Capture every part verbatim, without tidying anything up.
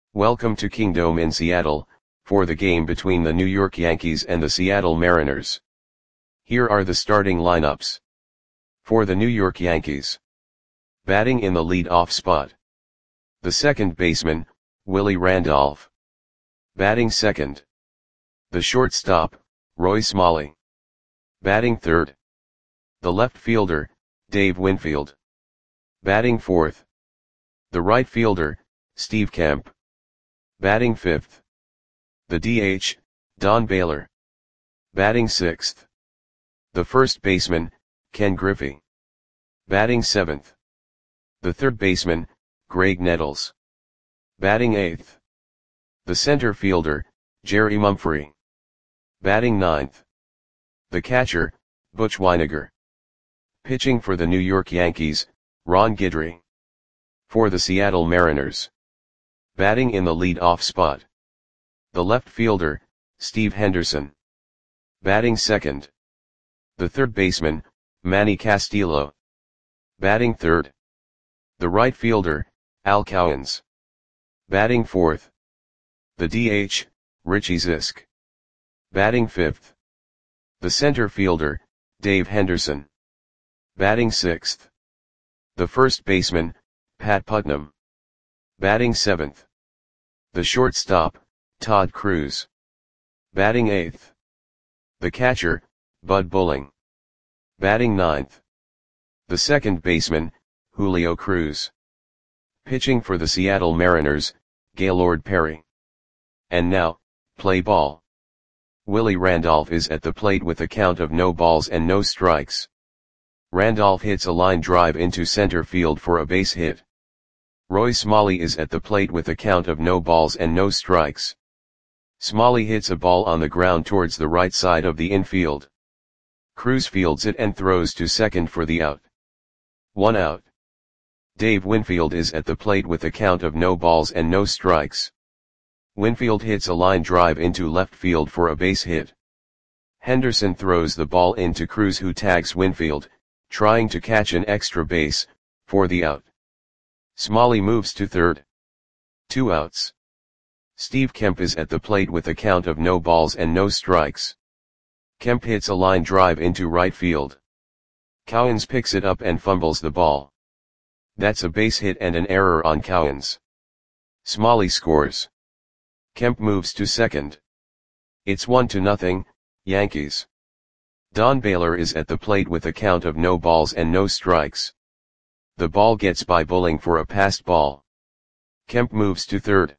Welcome to Kingdome in Seattle, for the game between the New York Yankees and the Seattle Mariners. Here are the starting lineups. For the New York Yankees. Batting in the lead-off spot. The second baseman, Willie Randolph. Batting second. The shortstop, Roy Smalley. Batting third. The left fielder, Dave Winfield. Batting fourth. The right fielder, Steve Kemp. Batting fifth. The D H, Don Baylor. Batting sixth. The first baseman, Ken Griffey. Batting seventh. The third baseman, Graig Nettles. Batting eighth. The center fielder, Jerry Mumphrey. Batting ninth. The catcher, Butch Wynegar. Pitching for the New York Yankees, Ron Guidry. For the Seattle Mariners. Batting in the lead-off spot. The left fielder, Steve Henderson. Batting second. The third baseman, Manny Castillo. Batting third. The right fielder, Al Cowens. Batting fourth. The D H, Richie Zisk. Batting fifth. The center fielder, Dave Henderson. Batting sixth. The first baseman, Pat Putnam. Batting seventh. The shortstop, Todd Cruz. Batting eighth. The catcher, Bud Bulling. Batting ninth. The second baseman, Julio Cruz. Pitching for the Seattle Mariners, Gaylord Perry. And now, play ball. Willie Randolph is at the plate with a count of no balls and no strikes. Randolph hits a line drive into center field for a base hit. Roy Smalley is at the plate with a count of no balls and no strikes. Smalley hits a ball on the ground towards the right side of the infield. Cruz fields it and throws to second for the out. One out. Dave Winfield is at the plate with a count of no balls and no strikes. Winfield hits a line drive into left field for a base hit. Henderson throws the ball into Cruz, who tags Winfield, trying to catch an extra base, for the out. Smalley moves to third. Two outs. Steve Kemp is at the plate with a count of no balls and no strikes. Kemp hits a line drive into right field. Cowens picks it up and fumbles the ball. That's a base hit and an error on Cowens. Smalley scores. Kemp moves to second. It's one to nothing, Yankees. Don Baylor is at the plate with a count of no balls and no strikes. The ball gets by Bulling for a passed ball. Kemp moves to third.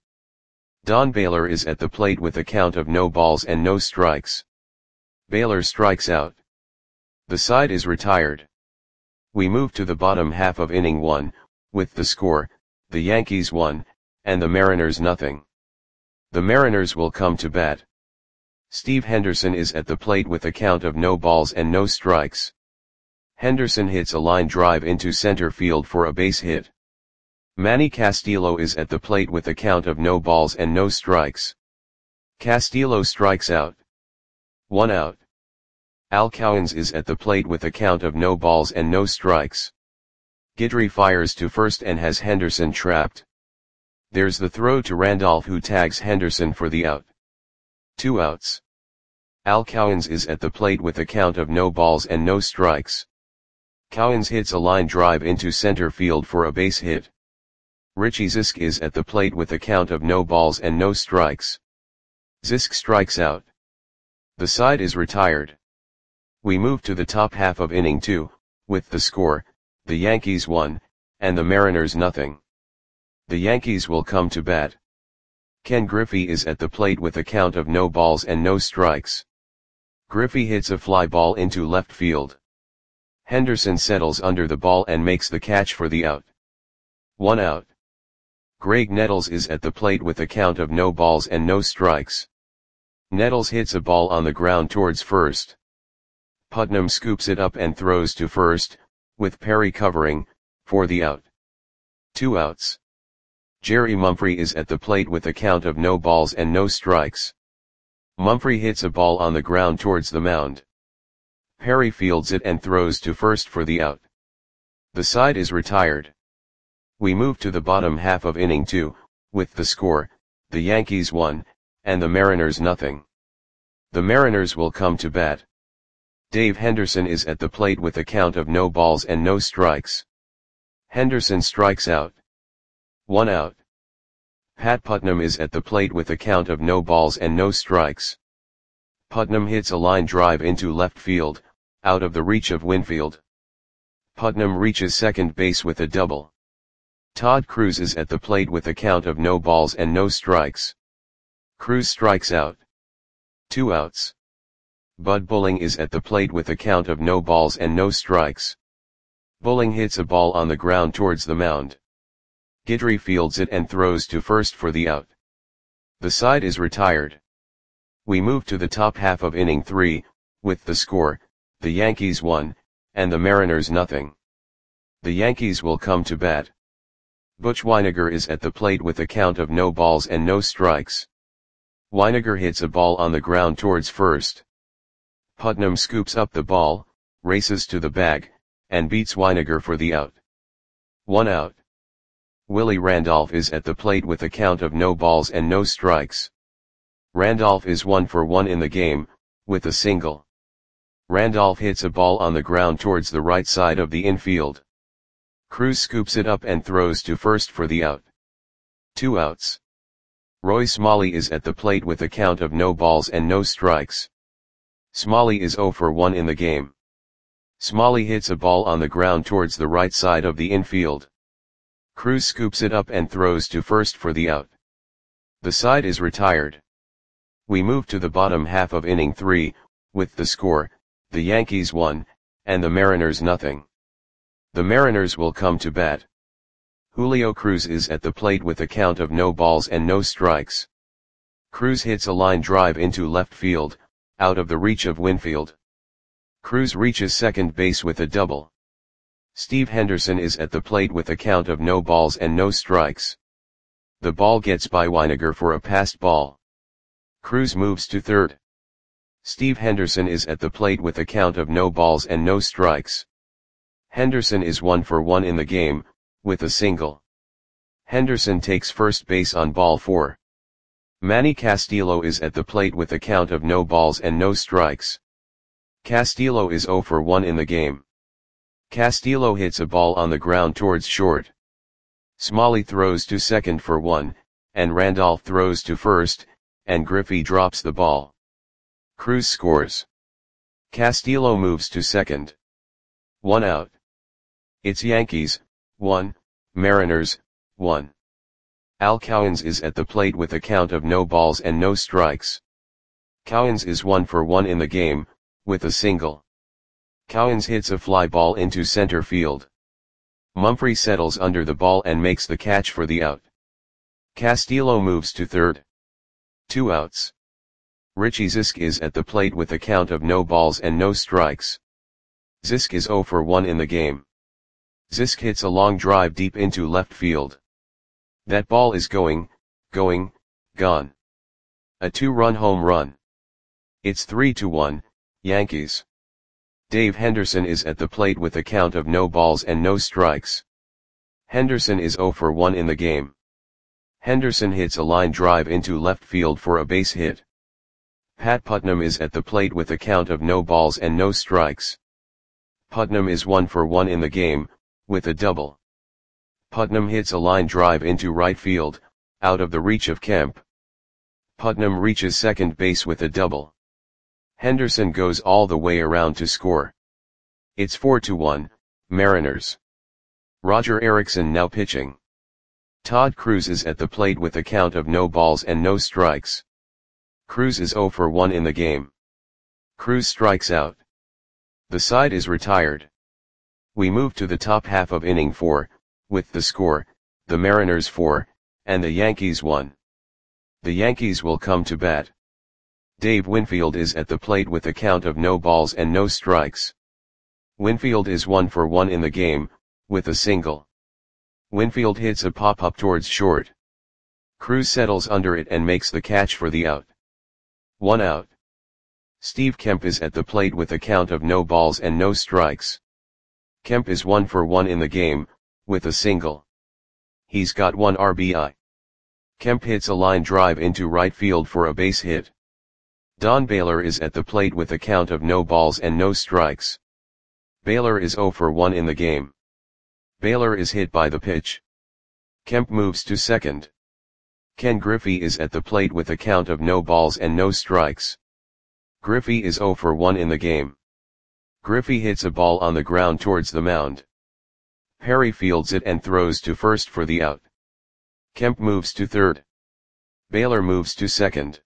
Don Baylor is at the plate with a count of no balls and no strikes. Baylor strikes out. The side is retired. We move to the bottom half of inning one, with the score, the Yankees one, and the Mariners nothing. The Mariners will come to bat. Steve Henderson is at the plate with a count of no balls and no strikes. Henderson hits a line drive into center field for a base hit. Manny Castillo is at the plate with a count of no balls and no strikes. Castillo strikes out. One out. Al Cowens is at the plate with a count of no balls and no strikes. Guidry fires to first and has Henderson trapped. There's the throw to Randolph, who tags Henderson for the out. Two outs. Al Cowens is at the plate with a count of no balls and no strikes. Cowens hits a line drive into center field for a base hit. Richie Zisk is at the plate with a count of no balls and no strikes. Zisk strikes out. The side is retired. We move to the top half of inning two, with the score, the Yankees one, and the Mariners nothing. The Yankees will come to bat. Ken Griffey is at the plate with a count of no balls and no strikes. Griffey hits a fly ball into left field. Henderson settles under the ball and makes the catch for the out. One out. Graig Nettles is at the plate with a count of no balls and no strikes. Nettles hits a ball on the ground towards first. Putnam scoops it up and throws to first, with Perry covering, for the out. Two outs. Jerry Mumphrey is at the plate with a count of no balls and no strikes. Mumphrey hits a ball on the ground towards the mound. Perry fields it and throws to first for the out. The side is retired. We move to the bottom half of inning two, with the score, the Yankees one, and the Mariners nothing. The Mariners will come to bat. Dave Henderson is at the plate with a count of no balls and no strikes. Henderson strikes out. One out. Pat Putnam is at the plate with a count of no balls and no strikes. Putnam hits a line drive into left field, out of the reach of Winfield. Putnam reaches second base with a double. Todd Cruz is at the plate with a count of no balls and no strikes. Cruz strikes out. Two outs. Bud Bulling is at the plate with a count of no balls and no strikes. Bulling hits a ball on the ground towards the mound. Guidry fields it and throws to first for the out. The side is retired. We move to the top half of inning three, with the score, the Yankees one, and the Mariners nothing. The Yankees will come to bat. Butch Wynegar is at the plate with a count of no balls and no strikes. Wynegar hits a ball on the ground towards first. Putnam scoops up the ball, races to the bag, and beats Wynegar for the out. One out. Willie Randolph is at the plate with a count of no balls and no strikes. Randolph is one for one in the game, with a single. Randolph hits a ball on the ground towards the right side of the infield. Cruz scoops it up and throws to first for the out. Two outs. Roy Smalley is at the plate with a count of no balls and no strikes. Smalley is zero for one in the game. Smalley hits a ball on the ground towards the right side of the infield. Cruz scoops it up and throws to first for the out. The side is retired. We move to the bottom half of inning three, with the score, the Yankees one, and the Mariners nothing. The Mariners will come to bat. Julio Cruz is at the plate with a count of no balls and no strikes. Cruz hits a line drive into left field, out of the reach of Winfield. Cruz reaches second base with a double. Steve Henderson is at the plate with a count of no balls and no strikes. The ball gets by Wynegar for a passed ball. Cruz moves to third. Steve Henderson is at the plate with a count of no balls and no strikes. Henderson is one for one in the game, with a single. Henderson takes first base on ball four. Manny Castillo is at the plate with a count of no balls and no strikes. Castillo is zero for one in the game. Castillo hits a ball on the ground towards short. Smalley throws to second for one, and Randolph throws to first, and Griffey drops the ball. Cruz scores. Castillo moves to second. One out. It's Yankees, one, Mariners, one. Al Cowens is at the plate with a count of no balls and no strikes. Cowens is one for one in the game, with a single. Cowens hits a fly ball into center field. Mumphrey settles under the ball and makes the catch for the out. Castillo moves to third. Two outs. Richie Zisk is at the plate with a count of no balls and no strikes. Zisk is zero for one in the game. Zisk hits a long drive deep into left field. That ball is going, going, gone. A two-run home run. It's three to one, Yankees. Dave Henderson is at the plate with a count of no balls and no strikes. Henderson is zero for one in the game. Henderson hits a line drive into left field for a base hit. Pat Putnam is at the plate with a count of no balls and no strikes. Putnam is one for one in the game, with a double. Putnam hits a line drive into right field, out of the reach of Kemp. Putnam reaches second base with a double. Henderson goes all the way around to score. It's four to one, Mariners. Roger Erickson now pitching. Todd Cruz is at the plate with a count of no balls and no strikes. Cruz is zero for one in the game. Cruz strikes out. The side is retired. We move to the top half of inning four, with the score, the Mariners four, and the Yankees one. The Yankees will come to bat. Dave Winfield is at the plate with a count of no balls and no strikes. Winfield is one for one in the game, with a single. Winfield hits a pop-up towards short. Cruz settles under it and makes the catch for the out. One out. Steve Kemp is at the plate with a count of no balls and no strikes. Kemp is one for one in the game, with a single. He's got one R B I. Kemp hits a line drive into right field for a base hit. Don Baylor is at the plate with a count of no balls and no strikes. Baylor is oh for one in the game. Baylor is hit by the pitch. Kemp moves to second. Ken Griffey is at the plate with a count of no balls and no strikes. Griffey is oh for one in the game. Griffey hits a ball on the ground towards the mound. Perry fields it and throws to first for the out. Kemp moves to third. Baylor moves to second.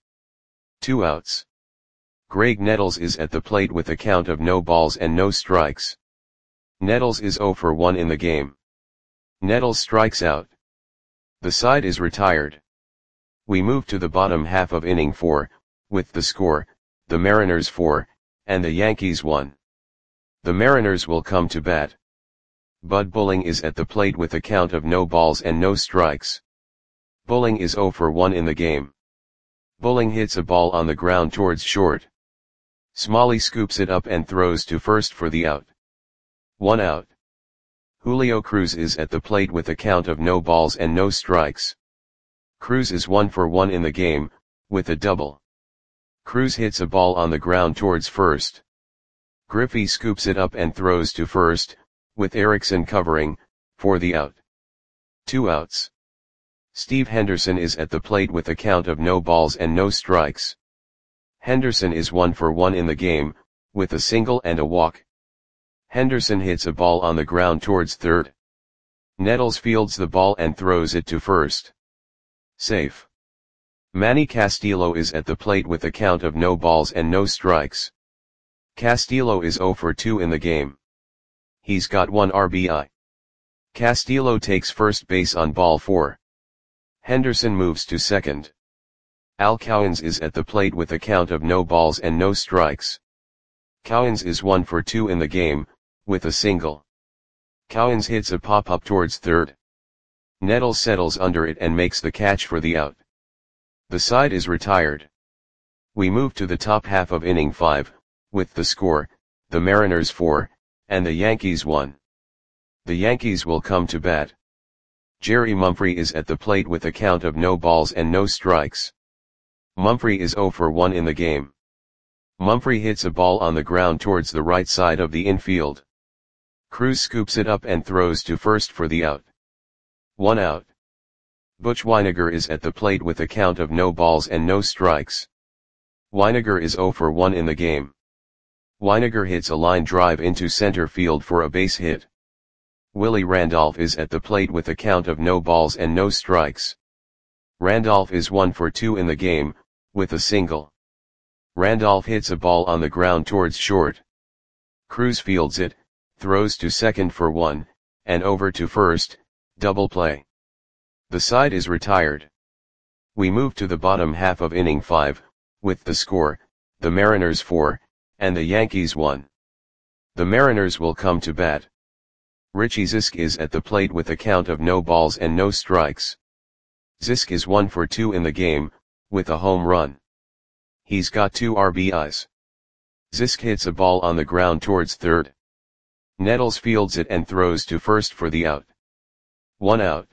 Two outs. Greg Nettles is at the plate with a count of no balls and no strikes. Nettles is oh for one in the game. Nettles strikes out. The side is retired. We move to the bottom half of inning four, with the score, the Mariners four, and the Yankees one. The Mariners will come to bat. Bud Bulling is at the plate with a count of no balls and no strikes. Bulling is oh for one in the game. Bulling hits a ball on the ground towards short. Smalley scoops it up and throws to first for the out. One out. Julio Cruz is at the plate with a count of no balls and no strikes. Cruz is one for one in the game, with a double. Cruz hits a ball on the ground towards first. Griffey scoops it up and throws to first, with Erickson covering, for the out. Two outs. Steve Henderson is at the plate with a count of no balls and no strikes. Henderson is one for one in the game, with a single and a walk. Henderson hits a ball on the ground towards third. Nettles fields the ball and throws it to first. Safe. Manny Castillo is at the plate with a count of no balls and no strikes. Castillo is oh for two in the game. He's got one R B I. Castillo takes first base on ball four. Henderson moves to second. Al Cowens is at the plate with a count of no balls and no strikes. Cowens is one for two in the game, with a single. Cowens hits a pop-up towards third. Nettles settles under it and makes the catch for the out. The side is retired. We move to the top half of inning five, with the score, the Mariners four, and the Yankees one. The Yankees will come to bat. Jerry Mumphrey is at the plate with a count of no balls and no strikes. Mumphrey is oh for one in the game. Mumphrey hits a ball on the ground towards the right side of the infield. Cruz scoops it up and throws to first for the out. One out. Butch Wynegar is at the plate with a count of no balls and no strikes. Wynegar is oh for one in the game. Wynegar hits a line drive into center field for a base hit. Willie Randolph is at the plate with a count of no balls and no strikes. Randolph is one for two in the game, with a single. Randolph hits a ball on the ground towards short. Cruz fields it, throws to second for one, and over to first, double play. The side is retired. We move to the bottom half of inning five, with the score, the Mariners four, and the Yankees one. The Mariners will come to bat. Richie Zisk is at the plate with a count of no balls and no strikes. Zisk is one for two in the game, with a home run. He's got two R B Is. Zisk hits a ball on the ground towards third. Nettles fields it and throws to first for the out. One out.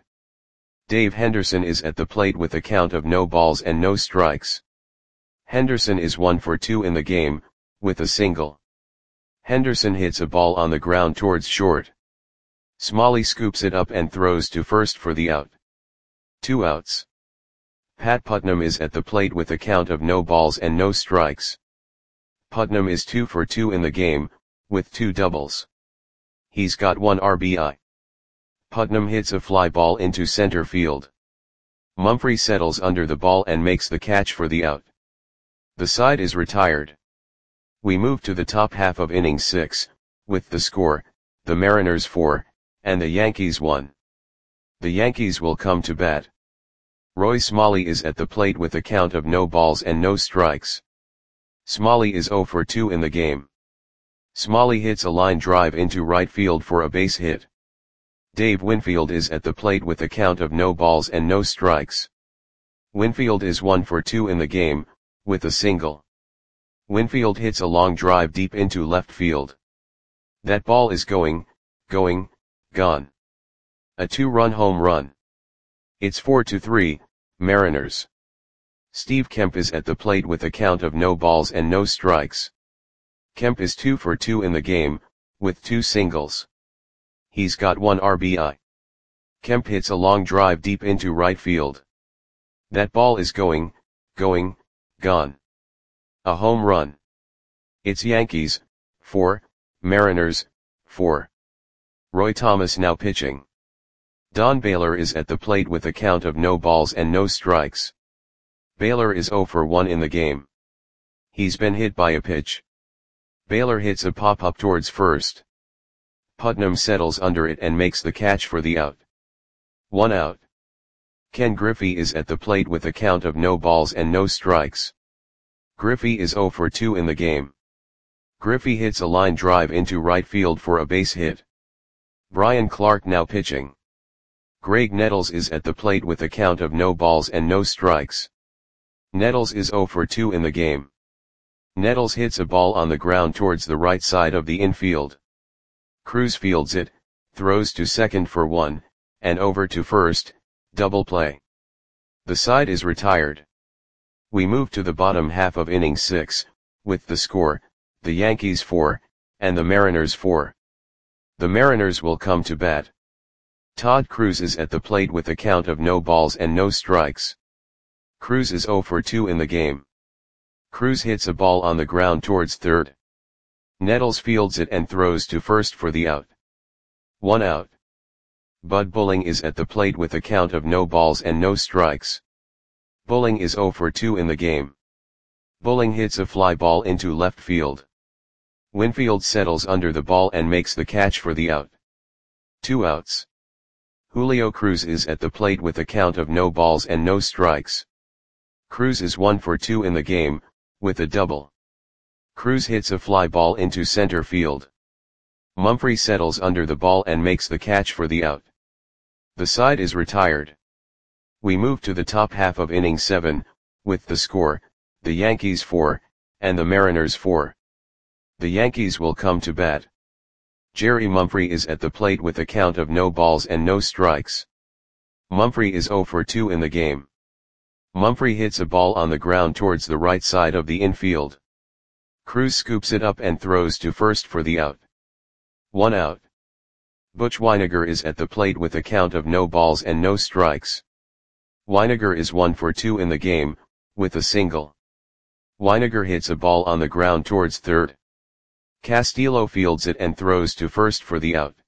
Dave Henderson is at the plate with a count of no balls and no strikes. Henderson is one for two in the game, with a single. Henderson hits a ball on the ground towards short. Smalley scoops it up and throws to first for the out. Two outs. Pat Putnam is at the plate with a count of no balls and no strikes. Putnam is two for two in the game, with two doubles. He's got one R B I. Putnam hits a fly ball into center field. Mumphrey settles under the ball and makes the catch for the out. The side is retired. We move to the top half of inning six, with the score, the Mariners four, and the Yankees one. The Yankees will come to bat. Roy Smalley is at the plate with a count of no balls and no strikes. Smalley is oh for two in the game. Smalley hits a line drive into right field for a base hit. Dave Winfield is at the plate with a count of no balls and no strikes. Winfield is one for two in the game, with a single. Winfield hits a long drive deep into left field. That ball is going, going, gone. A two-run home run. It's four to three, Mariners. Steve Kemp is at the plate with a count of no balls and no strikes. Kemp is two for two in the game, with two singles. He's got one R B I. Kemp hits a long drive deep into right field. That ball is going, going, gone. A home run. It's Yankees, four, Mariners, four. Roy Thomas now pitching. Don Baylor is at the plate with a count of no balls and no strikes. Baylor is zero for one in the game. He's been hit by a pitch. Baylor hits a pop-up towards first. Putnam settles under it and makes the catch for the out. One out. Ken Griffey is at the plate with a count of no balls and no strikes. Griffey is zero for two in the game. Griffey hits a line drive into right field for a base hit. Brian Clark now pitching. Greg Nettles is at the plate with a count of no balls and no strikes. Nettles is zero for two in the game. Nettles hits a ball on the ground towards the right side of the infield. Cruz fields it, throws to second for one, and over to first, double play. The side is retired. We move to the bottom half of inning six, with the score, the Yankees four, and the Mariners four. The Mariners will come to bat. Todd Cruz is at the plate with a count of no balls and no strikes. Cruz is zero for two in the game. Cruz hits a ball on the ground towards third. Nettles fields it and throws to first for the out. One out. Bud Bulling is at the plate with a count of no balls and no strikes. Bulling is zero for two in the game. Bulling hits a fly ball into left field. Winfield settles under the ball and makes the catch for the out. Two outs. Julio Cruz is at the plate with a count of no balls and no strikes. Cruz is one for two in the game, with a double. Cruz hits a fly ball into center field. Mumphrey settles under the ball and makes the catch for the out. The side is retired. We move to the top half of inning seven, with the score, the Yankees four, and the Mariners four. The Yankees will come to bat. Jerry Mumphrey is at the plate with a count of no balls and no strikes. Mumphrey is zero for two in the game. Mumphrey hits a ball on the ground towards the right side of the infield. Cruz scoops it up and throws to first for the out. One out. Butch Wynegar is at the plate with a count of no balls and no strikes. Wynegar is one for two in the game, with a single. Wynegar hits a ball on the ground towards third. Castillo fields it and throws to first for the out.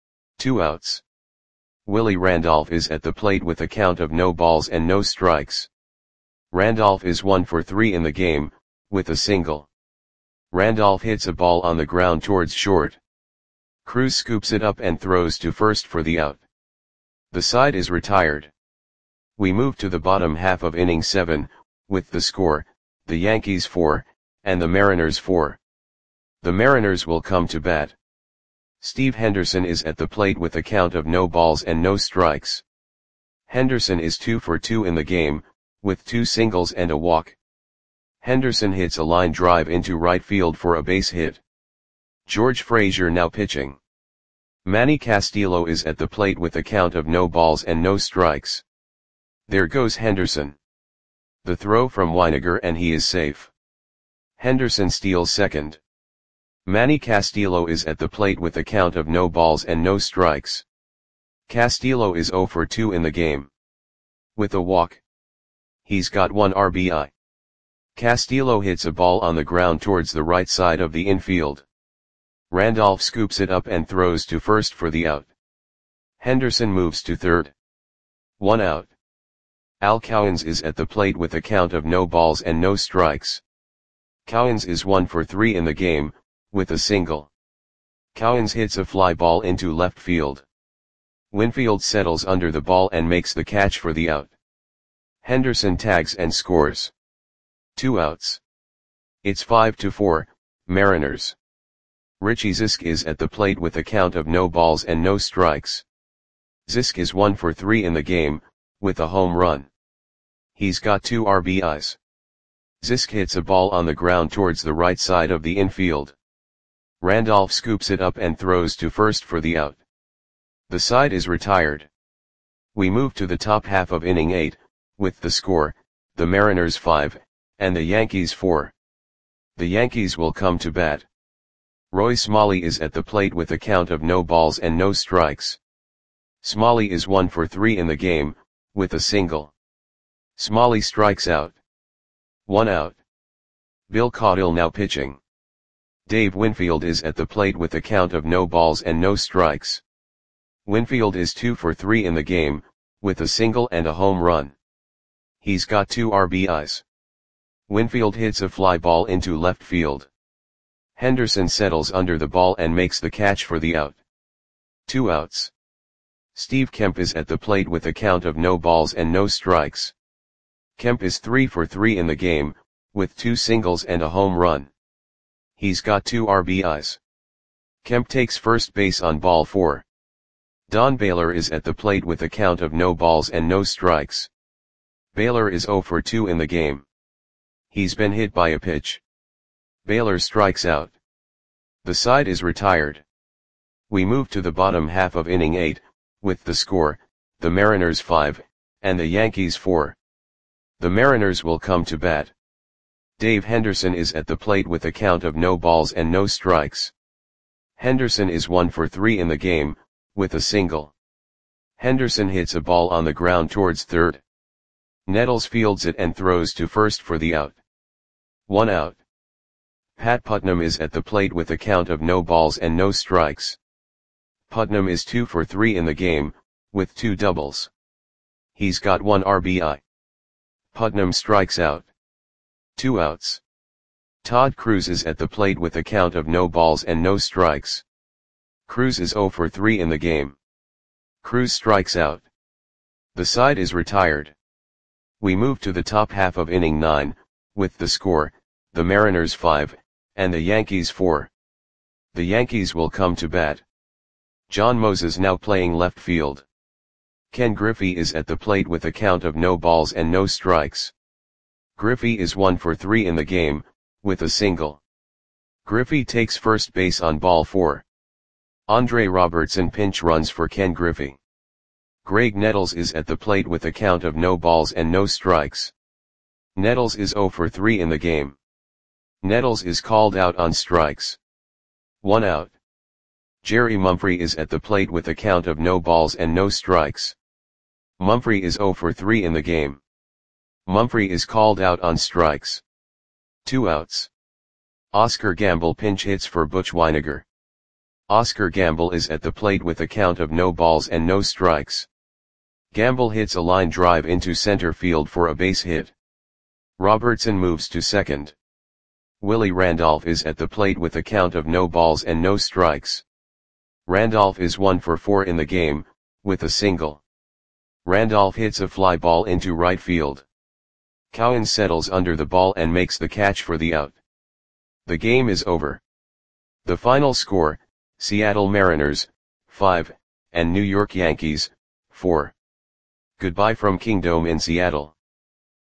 Two outs. Willie Randolph is at the plate with a count of no balls and no strikes. Randolph is one for three in the game, with a single. Randolph hits a ball on the ground towards short. Cruz scoops it up and throws to first for the out. The side is retired. We move to the bottom half of inning seven, with the score, the Yankees four, and the Mariners four. The Mariners will come to bat. Steve Henderson is at the plate with a count of no balls and no strikes. Henderson is two for two in the game, with two singles and a walk. Henderson hits a line drive into right field for a base hit. George Frazier now pitching. Manny Castillo is at the plate with a count of no balls and no strikes. There goes Henderson. The throw from Wynegar and he is safe. Henderson steals second. Manny Castillo is at the plate with a count of no balls and no strikes. Castillo is zero for two in the game. With a walk. He's got one R B I. Castillo hits a ball on the ground towards the right side of the infield. Randolph scoops it up and throws to first for the out. Henderson moves to third. One out. Al Cowens is at the plate with a count of no balls and no strikes. Cowens is one for three in the game, with a single. Cowens hits a fly ball into left field. Winfield settles under the ball and makes the catch for the out. Henderson tags and scores. Two outs. It's five to four, Mariners. Richie Zisk is at the plate with a count of no balls and no strikes. Zisk is one for three in the game, with a home run. He's got two R B Is. Zisk hits a ball on the ground towards the right side of the infield. Randolph scoops it up and throws to first for the out. The side is retired. We move to the top half of inning eight, with the score, the Mariners five, and the Yankees four. The Yankees will come to bat. Roy Smalley is at the plate with a count of no balls and no strikes. Smalley is one for three in the game, with a single. Smalley strikes out. One out. Bill Caudill now pitching. Dave Winfield is at the plate with a count of no balls and no strikes. Winfield is two for three in the game, with a single and a home run. He's got two R B Is. Winfield hits a fly ball into left field. Henderson settles under the ball and makes the catch for the out. Two outs. Steve Kemp is at the plate with a count of no balls and no strikes. Kemp is three for three in the game, with two singles and a home run. He's got two R B Is. Kemp takes first base on ball four. Don Baylor is at the plate with a count of no balls and no strikes. Baylor is zero for two in the game. He's been hit by a pitch. Baylor strikes out. The side is retired. We move to the bottom half of inning eight, with the score, the Mariners five, and the Yankees four. The Mariners will come to bat. Dave Henderson is at the plate with a count of no balls and no strikes. Henderson is one for three in the game, with a single. Henderson hits a ball on the ground towards third. Nettles fields it and throws to first for the out. One out. Pat Putnam is at the plate with a count of no balls and no strikes. Putnam is two for three in the game, with two doubles. He's got one R B I. Putnam strikes out. Two outs. Todd Cruz is at the plate with a count of no balls and no strikes. Cruz is zero for three in the game. Cruz strikes out. The side is retired. We move to the top half of inning nine, with the score, the Mariners five, and the Yankees four. The Yankees will come to bat. John Moses now playing left field. Ken Griffey is at the plate with a count of no balls and no strikes. Griffey is one for three in the game, with a single. Griffey takes first base on ball four. Andre Robertson pinch runs for Ken Griffey. Greg Nettles is at the plate with a count of no balls and no strikes. Nettles is zero for three in the game. Nettles is called out on strikes. One out. Jerry Mumphrey is at the plate with a count of no balls and no strikes. Mumphrey is zero for three in the game. Mumphrey is called out on strikes. Two outs. Oscar Gamble pinch hits for Butch Wynegar. Oscar Gamble is at the plate with a count of no balls and no strikes. Gamble hits a line drive into center field for a base hit. Robertson moves to second. Willie Randolph is at the plate with a count of no balls and no strikes. Randolph is one for four in the game, with a single. Randolph hits a fly ball into right field. Cowan settles under the ball and makes the catch for the out. The game is over. The final score, Seattle Mariners, five, and New York Yankees, four. Goodbye from Kingdome in Seattle.